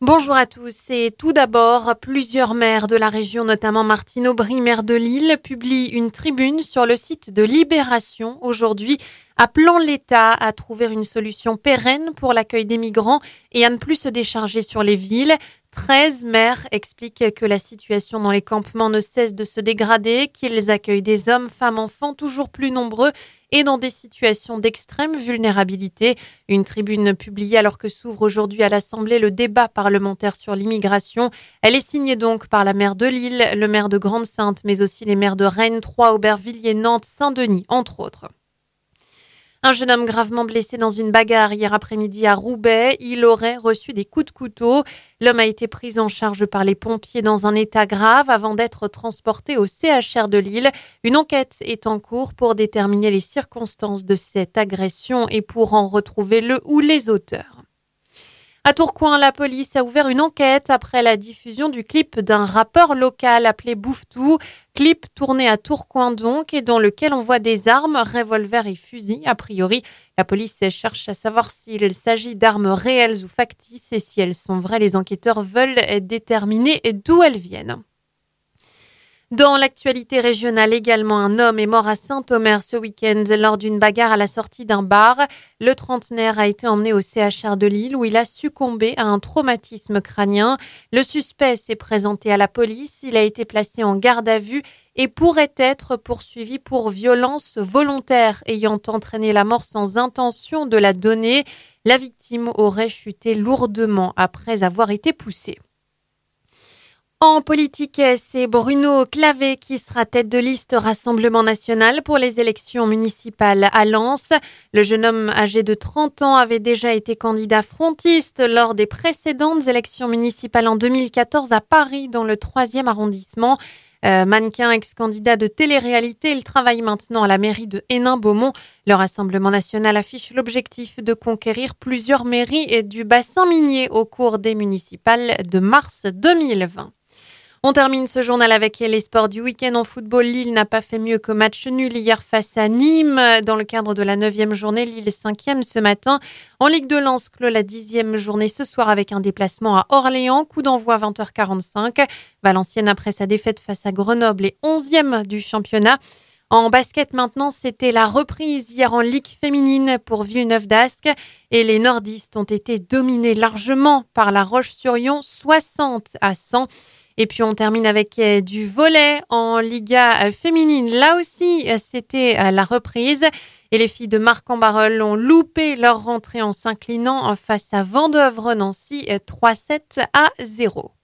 Bonjour à tous et tout d'abord, plusieurs maires de la région, notamment Martine Aubry, maire de Lille, publient une tribune sur le site de Libération aujourd'hui, appelant l'État à trouver une solution pérenne pour l'accueil des migrants et à ne plus se décharger sur les villes. 13 maires expliquent que la situation dans les campements ne cesse de se dégrader, qu'ils accueillent des hommes, femmes, enfants toujours plus nombreux et dans des situations d'extrême vulnérabilité. Une tribune publiée alors que s'ouvre aujourd'hui à l'Assemblée le débat parlementaire sur l'immigration. Elle est signée donc par la maire de Lille, le maire de Grande-Synthe, mais aussi les maires de Rennes, Troyes, Aubervilliers, Nantes, Saint-Denis, entre autres. Un jeune homme gravement blessé dans une bagarre hier après-midi à Roubaix. Il aurait reçu des coups de couteau. L'homme a été pris en charge par les pompiers dans un état grave avant d'être transporté au CHR de Lille. Une enquête est en cours pour déterminer les circonstances de cette agression et pour en retrouver le ou les auteurs. À Tourcoing, la police a ouvert une enquête après la diffusion du clip d'un rappeur local appelé Bouffetou. Clip tourné à Tourcoing donc et dans lequel on voit des armes, revolvers et fusils. A priori, la police cherche à savoir s'il s'agit d'armes réelles ou factices et si elles sont vraies. Les enquêteurs veulent déterminer d'où elles viennent. Dans l'actualité régionale également, un homme est mort à Saint-Omer ce week-end lors d'une bagarre à la sortie d'un bar. Le trentenaire a été emmené au CHR de Lille où il a succombé à un traumatisme crânien. Le suspect s'est présenté à la police, il a été placé en garde à vue et pourrait être poursuivi pour violence volontaire ayant entraîné la mort sans intention de la donner. La victime aurait chuté lourdement après avoir été poussée. En politique, c'est Bruno Clavet qui sera tête de liste Rassemblement national pour les élections municipales à Lens. Le jeune homme âgé de 30 ans avait déjà été candidat frontiste lors des précédentes élections municipales en 2014 à Paris dans le 3e arrondissement. Mannequin ex-candidat de télé-réalité, il travaille maintenant à la mairie de Hénin-Beaumont. Le Rassemblement national affiche l'objectif de conquérir plusieurs mairies du bassin minier au cours des municipales de mars 2020. On termine ce journal avec les sports du week-end en football. Lille n'a pas fait mieux que match nul hier face à Nîmes. Dans le cadre de la 9e journée, Lille est 5e ce matin. En Ligue de Lens clôt la 10e journée ce soir avec un déplacement à Orléans. Coup d'envoi 20h45. Valenciennes après sa défaite face à Grenoble est 11e du championnat. En basket maintenant, c'était la reprise hier en Ligue féminine pour Villeneuve d'Ascq et les nordistes ont été dominés largement par la Roche-sur-Yon 60-100. Et puis on termine avec du volley en Liga féminine. Là aussi, c'était la reprise. Et les filles de Marc-en-Barœul ont loupé leur rentrée en s'inclinant face à Vendeuvre-Nancy 3-7-0.